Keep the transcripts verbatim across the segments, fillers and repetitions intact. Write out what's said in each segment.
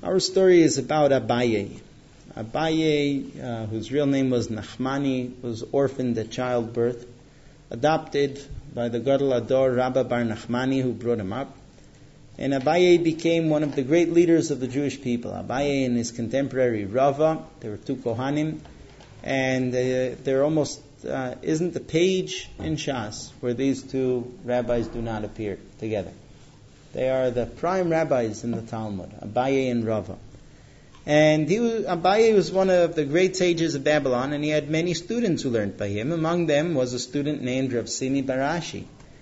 Our story is about Abaye. Abaye, uh, whose real name was Nachmani, was orphaned at childbirth, adopted by the Gadol Ador, Rabba Bar Nachmani, who brought him up. And Abaye became one of the great leaders of the Jewish people. Abaye and his contemporary Rava, there were two Kohanim, and uh, there almost uh, isn't a page in Shas where these two rabbis do not appear together. They are the prime rabbis in the Talmud, Abaye and Rava. And he was, Abaye was one of the great sages of Babylon, and he had many students who learned by him. Among them was a student named Rav Simi bar Ashi.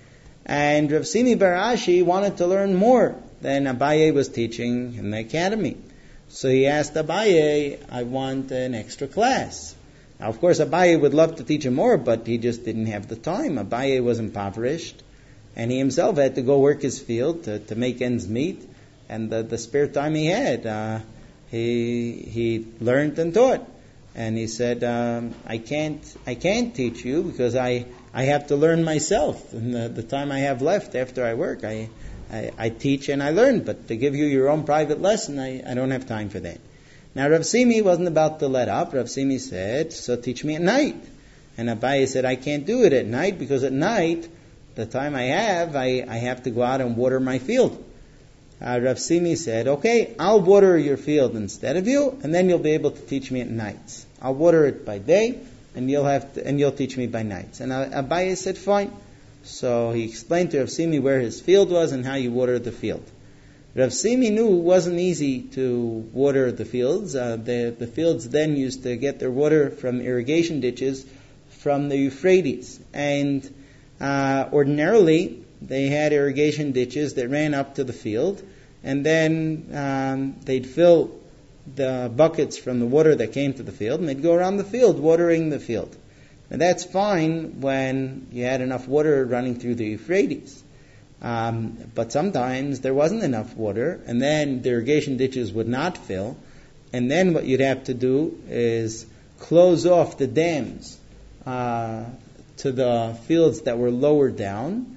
And Rav Simi bar Ashi wanted to learn more than Abaye was teaching in the academy. So he asked Abaye, I want an extra class. Now, of course, Abaye would love to teach him more, but he just didn't have the time. Abaye was impoverished, and he himself had to go work his field to, to make ends meet. And the, the spare time he had, uh, he he learned and taught. And he said, um, I can't I can't teach you because I, I have to learn myself. And the, the time I have left after I work, I, I, I teach and I learn. But to give you your own private lesson, I, I don't have time for that. Now Rav Simi wasn't about to let up. Rav Simi said, so teach me at night. And Abaye said, I can't do it at night because at night, the time I have, I, I have to go out and water my field. Uh, Rav Simi said, okay, I'll water your field instead of you, and then you'll be able to teach me at nights. I'll water it by day, and you'll have to, and you'll teach me by nights. And uh, Abaye said, fine. So he explained to Rav Simi where his field was and how you water the field. Rav Simi knew it wasn't easy to water the fields. Uh, the, the fields then used to get their water from irrigation ditches from the Euphrates. And uh, ordinarily, they had irrigation ditches that ran up to the field, and then um, they'd fill the buckets from the water that came to the field, and they'd go around the field watering the field. Now that's fine when you had enough water running through the Euphrates. Um, but sometimes there wasn't enough water, and then the irrigation ditches would not fill, and then what you'd have to do is close off the dams uh, to the fields that were lower down,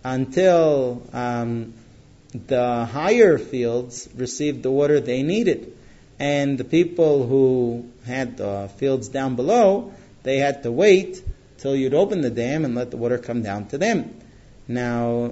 until um, the higher fields received the water they needed. And the people who had the fields down below, they had to wait till you'd open the dam and let the water come down to them. Now,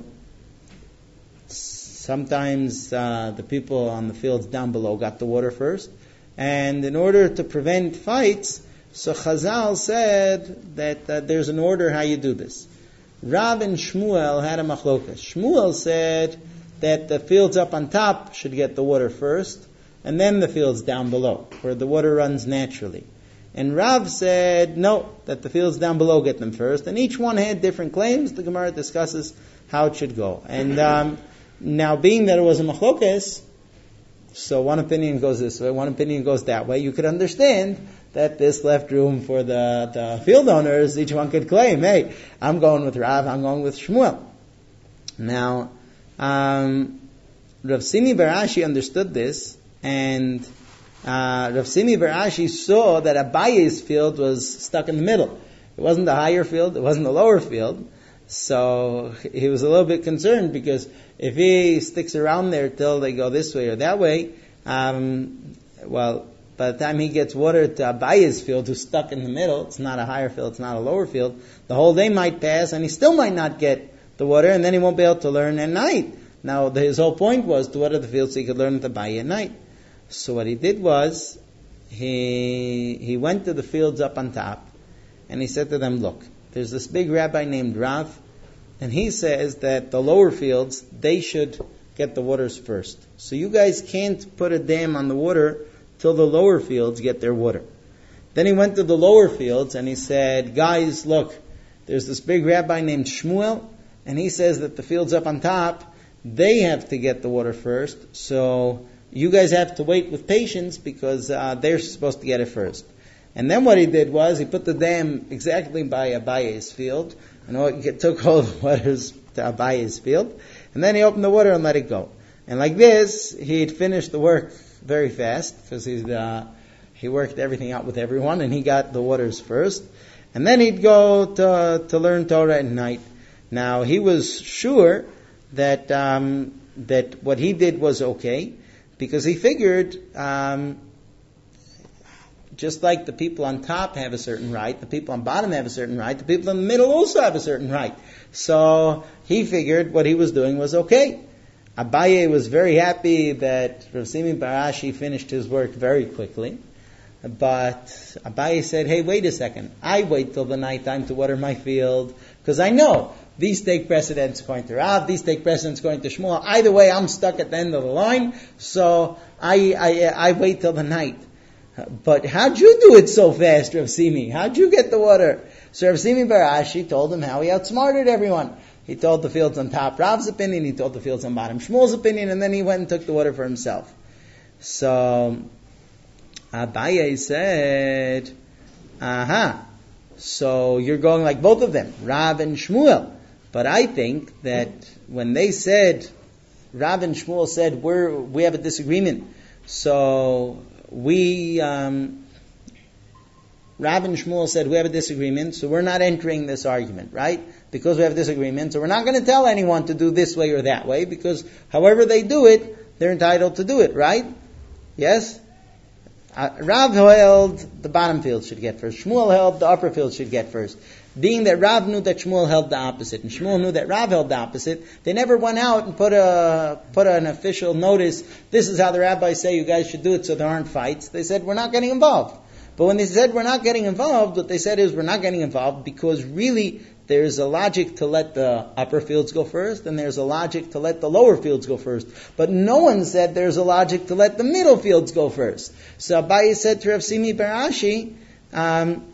sometimes uh, the people on the fields down below got the water first. And in order to prevent fights, so Chazal said that uh, there's an order how you do this. Rav and Shmuel had a machlokas. Shmuel said that the fields up on top should get the water first, and then the fields down below, where the water runs naturally. And Rav said, no, that the fields down below get them first. And each one had different claims. The Gemara discusses how it should go. And um, now, being that it was a machlokas, so one opinion goes this way, one opinion goes that way, you could understand that this left room for the, the field owners. Each one could claim, hey, I'm going with Rav, I'm going with Shmuel. Now, um, Rav Simi bar Ashi understood this, and uh, Rav Simi bar Ashi saw that Abaye's field was stuck in the middle. It wasn't the higher field, it wasn't the lower field. So he was a little bit concerned, because if he sticks around there till they go this way or that way, um, well, by the time he gets water to Abaye's field, who's stuck in the middle, it's not a higher field, it's not a lower field, the whole day might pass, and he still might not get the water, and then he won't be able to learn at night. Now, the, his whole point was to water the field so he could learn at Abaye at night. So what he did was, he he went to the fields up on top, and he said to them, look, there's this big rabbi named Rav, and he says that the lower fields, they should get the waters first. So you guys can't put a dam on the water till the lower fields get their water. Then he went to the lower fields and he said, guys, look, there's this big rabbi named Shmuel, and he says that the fields up on top, they have to get the water first, so you guys have to wait with patience because uh, they're supposed to get it first. And then what he did was, he put the dam exactly by Abaye's field, and he took all the waters to Abaye's field, and then he opened the water and let it go. And like this, he'd finished the work very fast, because he'd, uh, he worked everything out with everyone, and he got the waters first. And then he'd go to, to learn Torah at night. Now, he was sure that um, that what he did was okay, because he figured, um, just like the people on top have a certain right, the people on bottom have a certain right, the people in the middle also have a certain right. So he figured what he was doing was okay. Abaye was very happy that Rav Simi Bar Ashi finished his work very quickly. But Abaye said, hey, wait a second. I wait till the night time to water my field, because I know these take precedence according to Rav, these take precedence according to Shmuel. Either way, I'm stuck at the end of the line, so I, I, I wait till the night. But how'd you do it so fast, Rav Simi? How'd you get the water? So Rav Simi Bar Ashi told him how he outsmarted everyone. He told the fields on top Rav's opinion, he told the fields on bottom Shmuel's opinion, and then he went and took the water for himself. So Abaye said, aha, so you're going like both of them, Rav and Shmuel. But I think that when they said, Rav and Shmuel said, we're, we have a disagreement, so we, um, Rav and Shmuel said, we have a disagreement, so we're not entering this argument, right? Because we have a disagreement, so we're not going to tell anyone to do this way or that way, because however they do it, they're entitled to do it, right? Yes? Uh, Rav held the bottom field should get first. Shmuel held the upper field should get first. Being that Rav knew that Shmuel held the opposite, and Shmuel knew that Rav held the opposite, they never went out and put a put an official notice, this is how the rabbis say you guys should do it so there aren't fights. They said, we're not getting involved. But when they said we're not getting involved, what they said is we're not getting involved because really there's a logic to let the upper fields go first, and there's a logic to let the lower fields go first. But no one said there's a logic to let the middle fields go first. So Abaye said to Rav Simi Bar Ashi, um,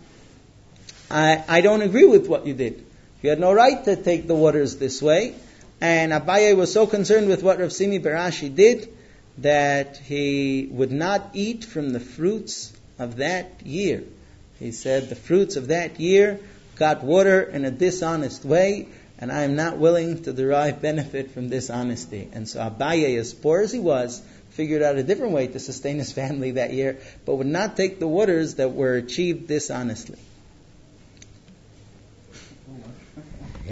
I, I don't agree with what you did. You had no right to take the waters this way. And Abaye was so concerned with what Rav Simi Bar Ashi did that he would not eat from the fruits of that year. He said the fruits of that year got water in a dishonest way, and I am not willing to derive benefit from dishonesty. And so Abaye, as poor as he was, figured out a different way to sustain his family that year, but would not take the waters that were achieved dishonestly.